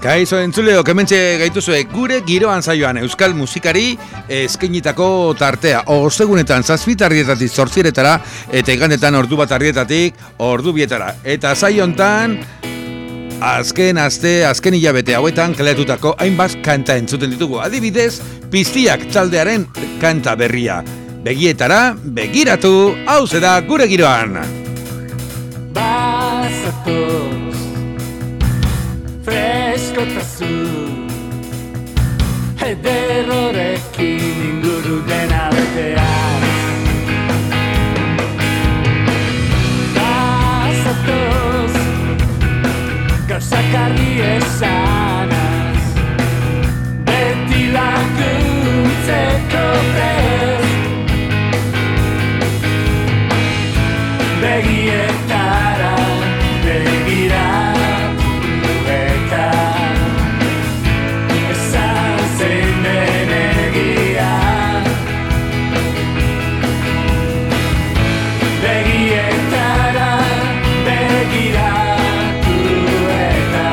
Kaixo entzuleo, kementxe gaituzue gure giroan saioan euskal musikari eskainitako tartea. Ostegunetan 7:00 zortziretara eta igandetan ordu 1:00 ordu 2:00. Eta saio hontan azken hilabete hauetan kaletutako hainbat kanta entzuten ditugu. Adibidez, Piztiak taldearen kanta berria. Begietara, begiratu, hauze da gure giroan. Bazatoz, freskotasun, ederrorekin inguru dena beteaz. Bazatoz, gauzakarri esanaz, beti laguntzeko prest. Begietara begiratu eta esan zein den egia. Begietara begiratu eta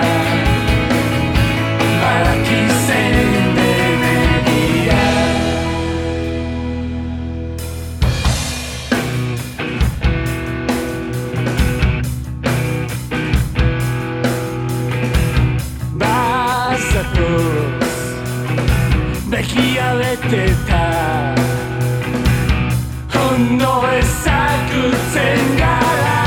badaki zein den egia. Bazatoz, begia beteta, ondo ezagutzen gara.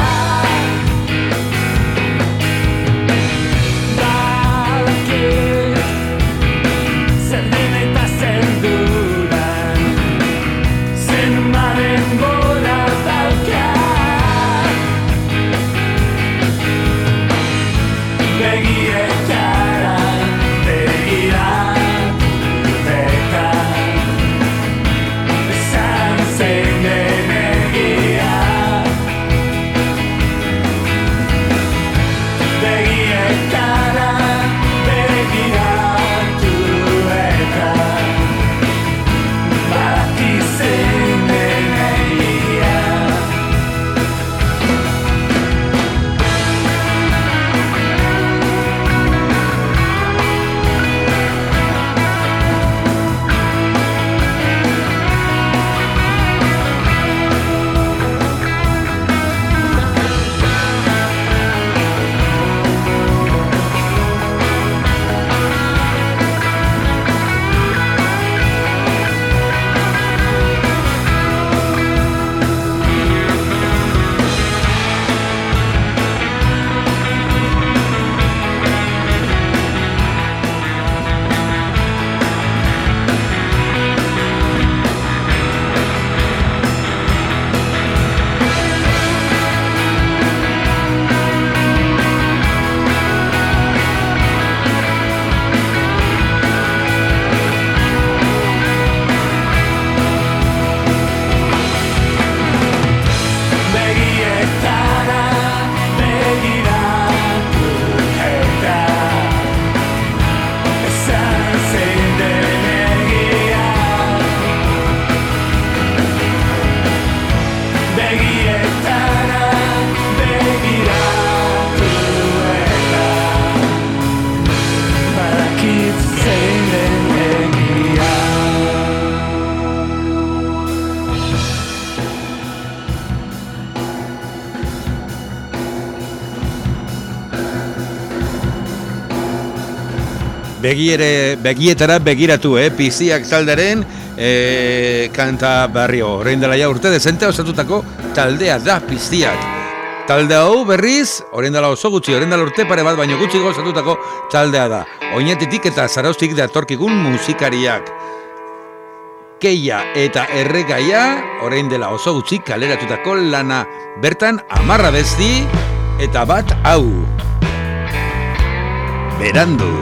Badakit, zer den eta zer dudan, zenbaren bora daukat. Begietara begiratu eta esan zein den egia. Begietara begiratu eta badaki zein den egia. Begietara begiratu eta esan zein den egia. Begietara begiratu eta badakit zein den egia. Begietara begiratu, Piztiak talderen kanta barrio. Orain dela ja urte dezente osatutako taldea da Piztiak. Talde hau berriz, orain dela oso gutxi, orain dela urte pare bat baino gutxi osatutako taldea da. Oinatitik eta Zarauztik datorkigun musikariak. Keia eta Erregaia, orain dela oso gutxi kaleratutako lana. Bertan 10 abesti eta bat hau. Berandu.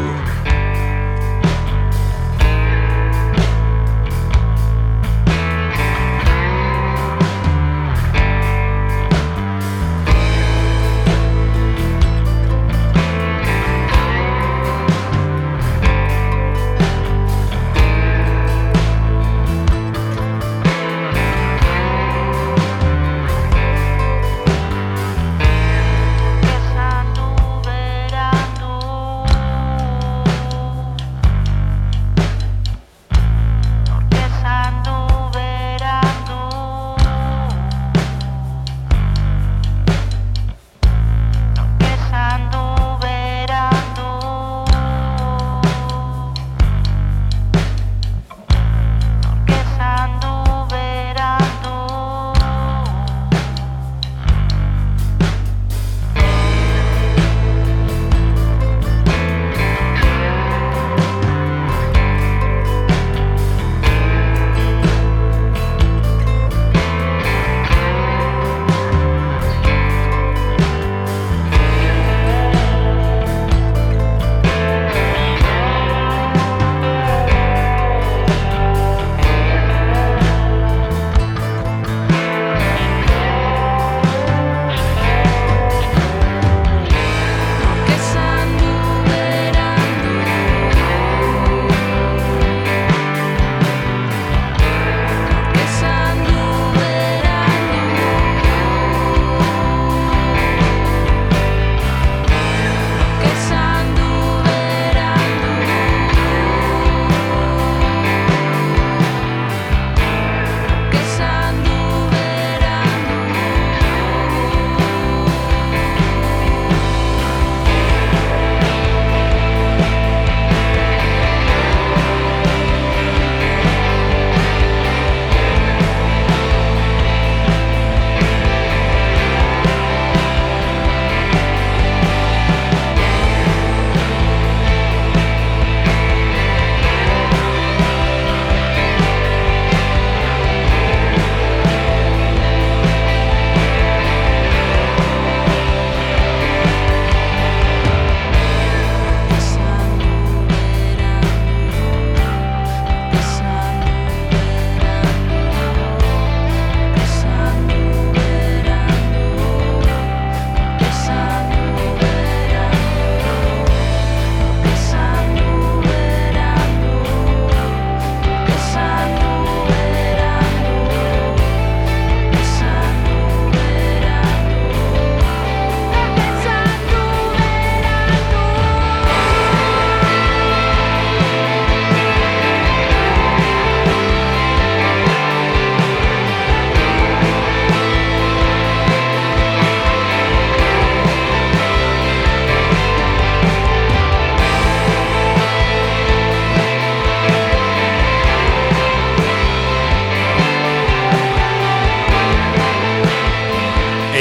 Esan du berandu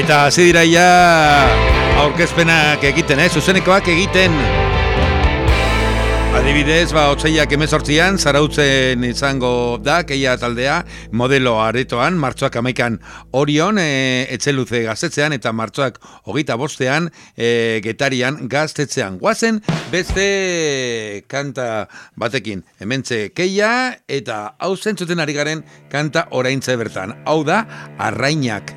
Eta hasi dira ja aurkezpenak egiten, zuzenekoak egiten. Adibidez, otsaiak 18an Zarautzen izango da, keia taldea, modelo aretoan, martxoak 11an Orion, Etxeluze gaztetzean, eta martxoak 25an Getarian gaztetzean. Guazen beste kanta batekin, hementxe keia, eta hau zentzuten ari garen kanta oraintze bertan. Hau da, Arrainak.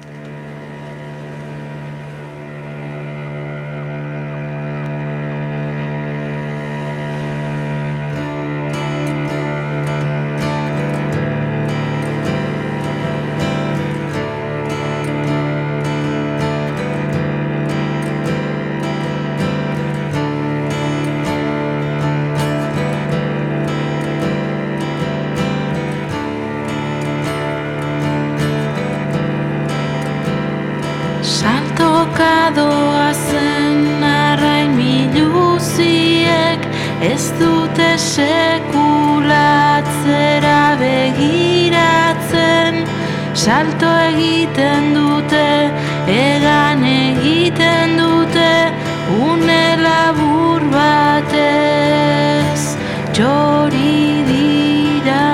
Doazen arrain miluziek ez dute sekulatzera begiratzen, salto egiten dute, egan egiten dute, une labur batez txori dira.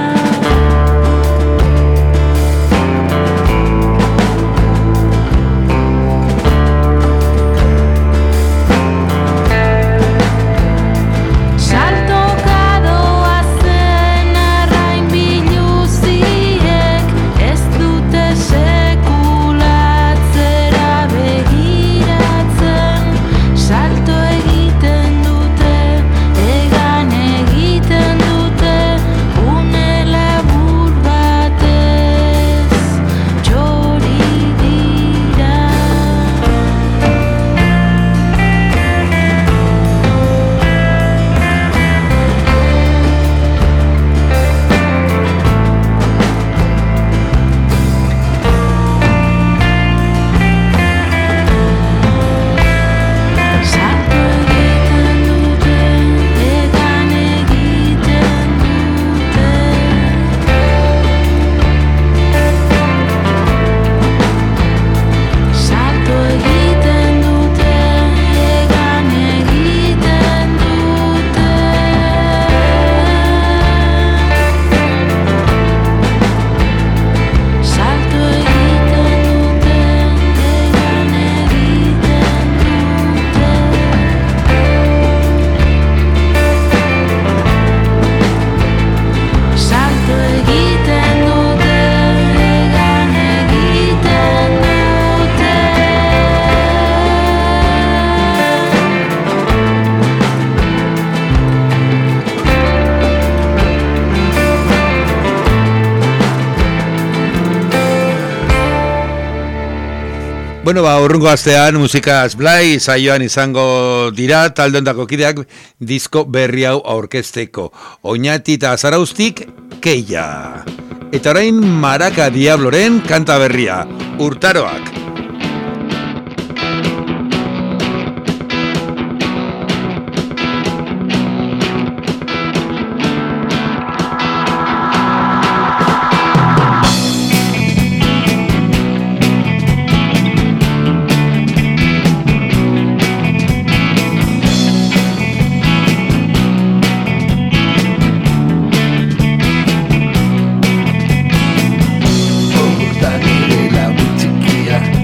Bueno, urrungo astean musikaz blai saioan izango dira talde ondako kideak disko berri hau aurkezteko. Oñati eta Zarauztik keia. Eta orain Maraka Diabloren kanta berria, Urtaroak. Nire lagu txikia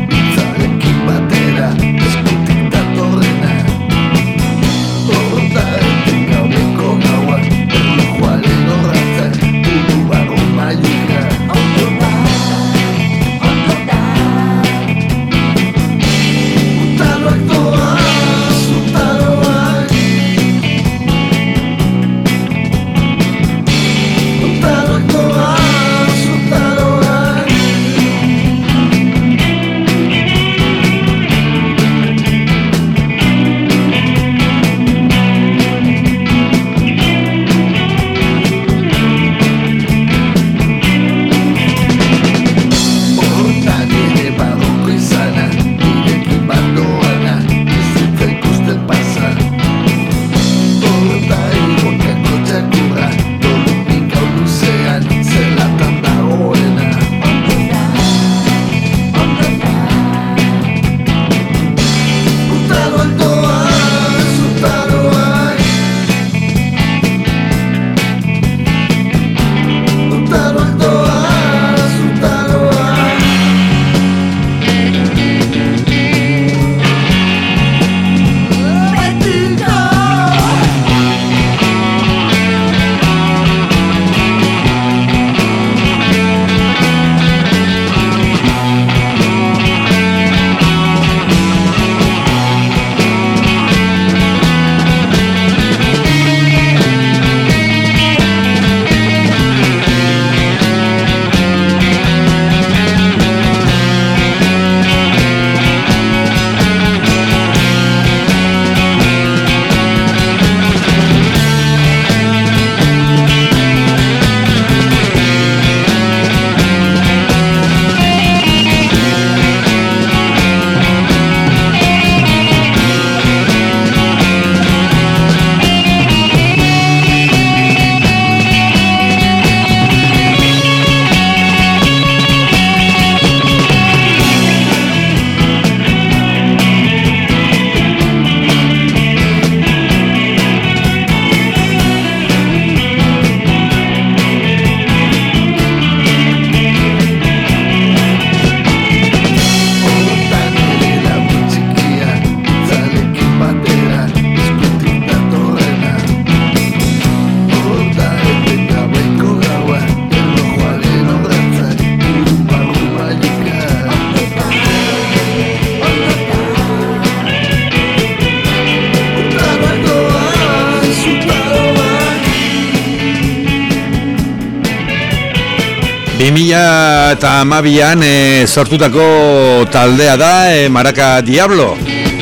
2012an sortutako taldea da Maraka Diablo.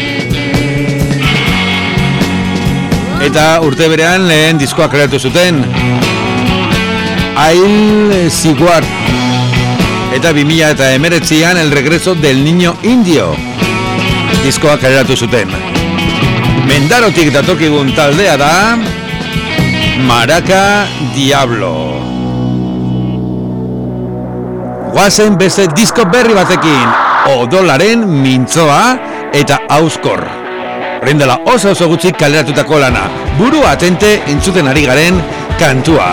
Eta urte berean lehen diskoa kreatu zuten Ail Siguar. Eta 2019an El Regreso del Niño Indio diskoa kreatu zuten. Mendarotik datorkigun taldea da Maraka Diablo. Guazen beste disko berri batekin, Odolaren Mintzoa eta Auskor. Orain dela oso gutxi kaleratutako lana, Buru Atente entzuten ari garen kantua.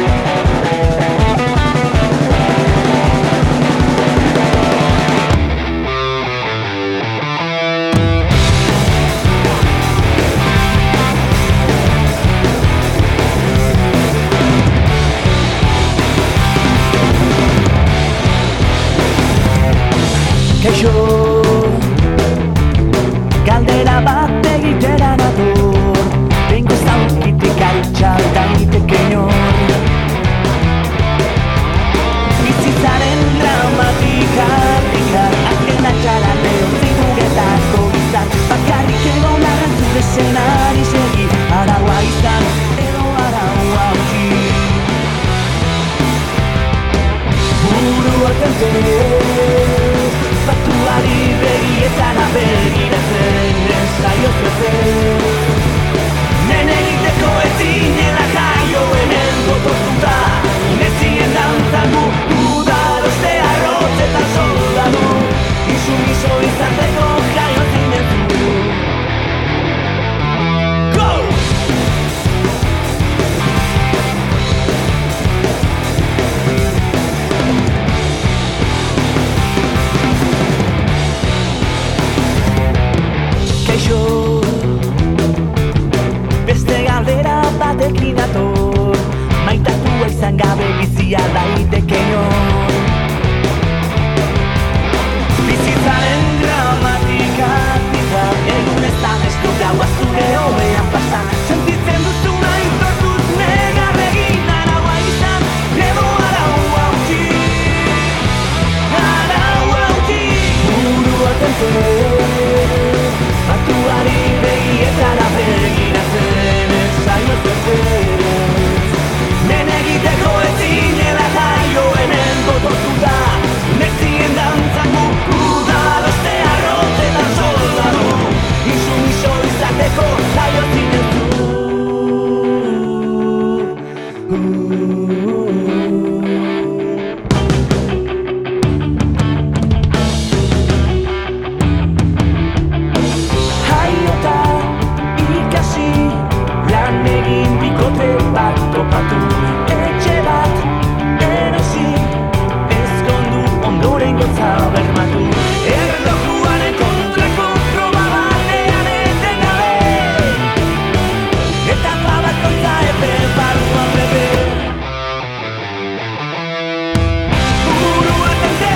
Galdera bat egitera nator, tengo zaukitik altxa daiteke inor. Bizitzaren dramatika, azken atxara lehortzi dugetako izan, bakarrik egon arren zure zenari segi, araua izan edo araua utzi. Buru atente, batuari begietan abegiratzen ensaio zezen. Nene egiteko ezinela jaio hemen gotortuta, inezien dantzatu, udaroste arrotzetan soldadu, iso izateko jaio zinetu. Go! Beste galdera batekin dator, maitatua izan gabe bizia daiteke inor. Bizitzaren dramatika, egun ez da bestu gaua zure hobean pasan, sentitzen duzuna intortuz negar egin araua izan, edo araua utzi. Araua utzi. Buru atente, batuari begietara begiratzen ensaio zezen. Nene egiteko ezinela jaio hemen gotortuta, nezien dantzako udaroste arrotzetan soldadu, iso izateko jaio zinezu. Jaiota ikasi, lan egin bikote bat topatu, etxe bat erosi, ezkondu ondoren gotza bermatu. Erlojuaren kontrako proba batean etengabe, etapa bakoitza epe barruan bebe. Buru atente,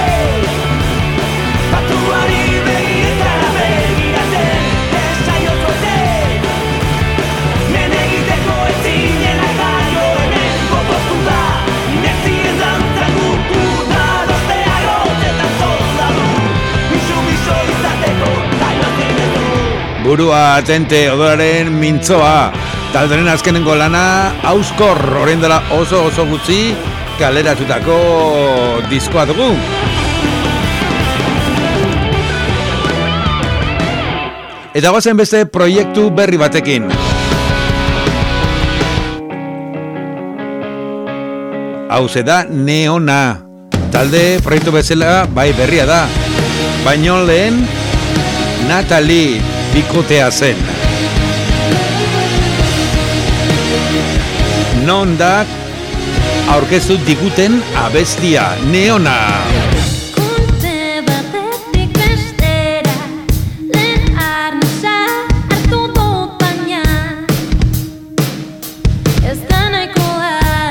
batuari begietara begiratzen ensaio zuete. Nene egiteko ezinela jaio hemen gotortuta, nezien dantzatu, udaroste arrotzetan soldadu, iso izateko jaio zinetu. Burua Atente, Odolaren Mintzoa. Talderen azkenengo lana Auskor, orain dela oso gutxi kaleratutako diskoa dugu. Eta gozen beste proiektu berri batekin. Hauze da Neona. Talde proiektu bezala bai berria da. Baino lehen Natalie bikotea zen. Non da aurkeztu diguten abestia Neona. Konte batetik bestera, lehen arnasa hartu dut baina, ez da nahikoa.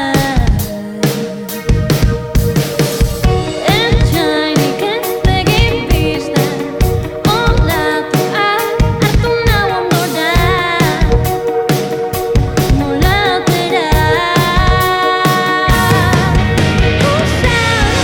Etxainik ez begin biztan, olatua hartu nau ondora, molatera. Usa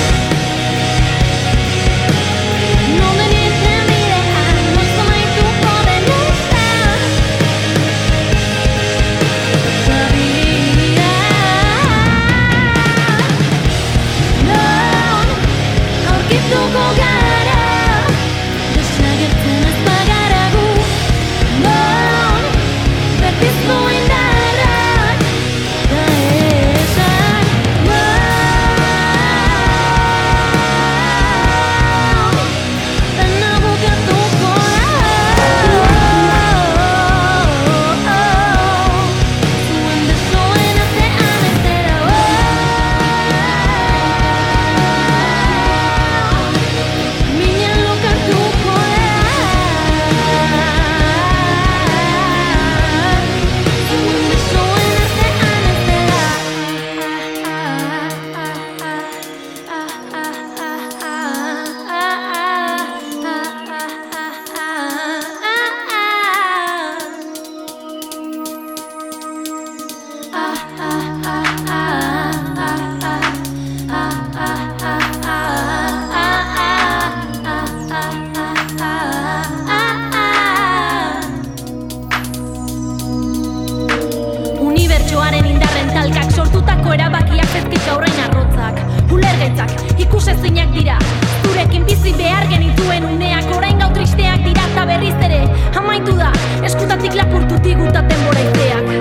hitzak ikusezinak dira. Zurekin bizi behar genituen uneak orain gau tristeak dira eta berriz ere amaitu da eskutatik lapurtutik gutaten boraiteak.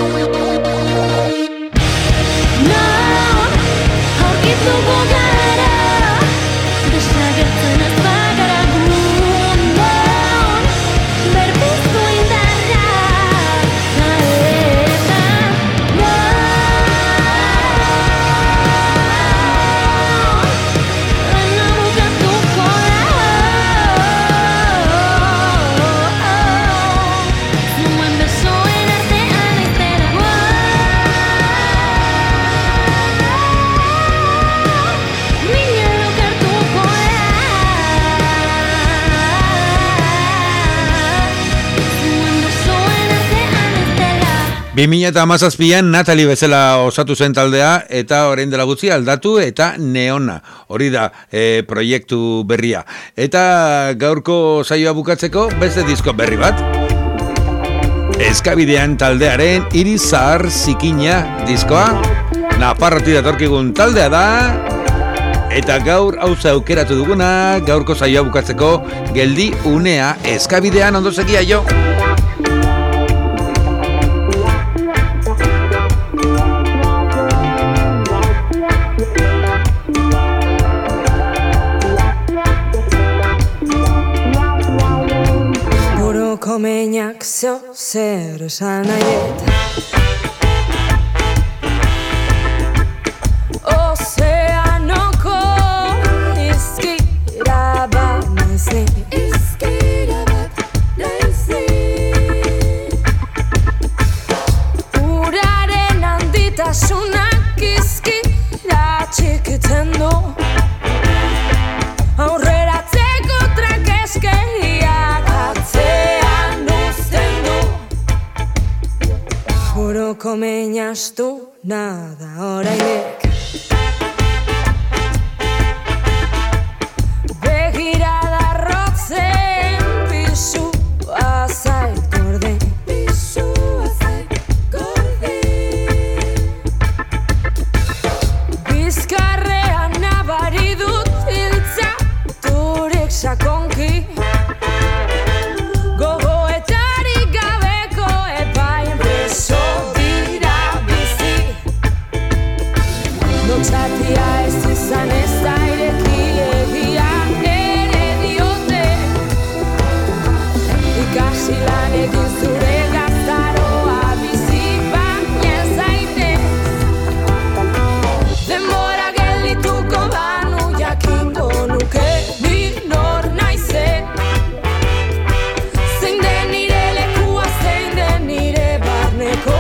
Non, aurkituko gara, desagertzen ez bagara gu. Non, berbuzko indarra, eta Bimila eta hamazazpian Natalie bezala osatu zen taldea eta orain dela gutxi aldatu eta Neona. Hori da proiektu berria. Eta gaurko saioa bukatzeko beste disko berri bat. Eskabidean taldearen Hiri Zahar Zikina diskoa. Nafarrotik datorkigun taldea da. Eta gaur hauza aukeratu duguna, gaurko saioa bukatzeko geldi unea Eskabidean ondo segia jo. Komeinak zeo zer esan nahiet Ozeanoko izkira bat naizni Uraren handitasunak izkira txikitzen du Aurreratzeko trakeskehiak atzean uzten du Buroko meinastu nada orainek Begirada rotzen pisua zait gorde Bizkarrean nabari dut hiltza Turek sakonki Gogoetarik gabeko epain preso dira bizi Lotxatia ez izan ez da ireki egia ere diote Ikasi lan egin zure gaztaroa bizi baina zaitez Denbora geldituko banu jakingo nuke ni nor naizen Zein den nire lekua, zein den nire barneko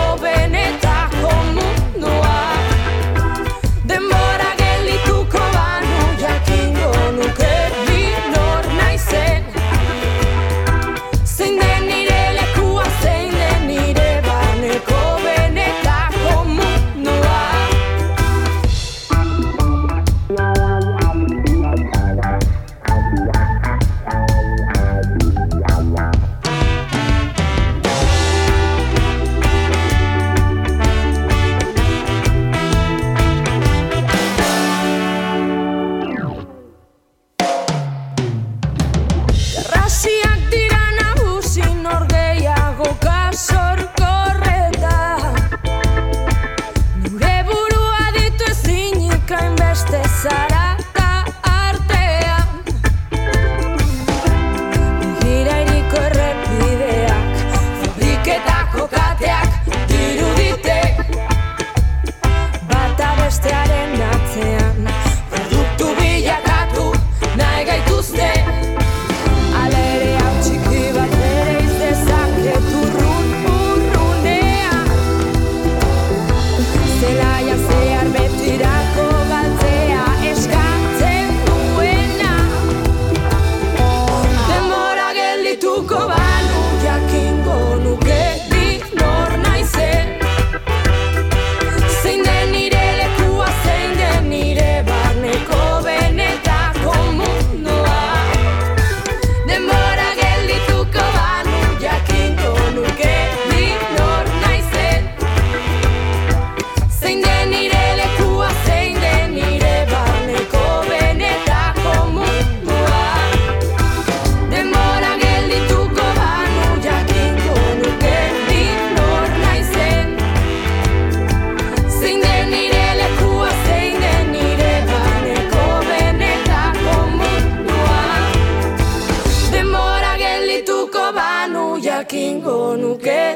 benetako mundua Denbora geldituko banu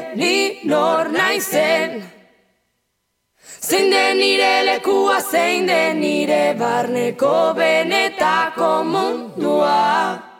ni nor naizen. Zein den nire lekua, zein den nire barneko benetako mundua.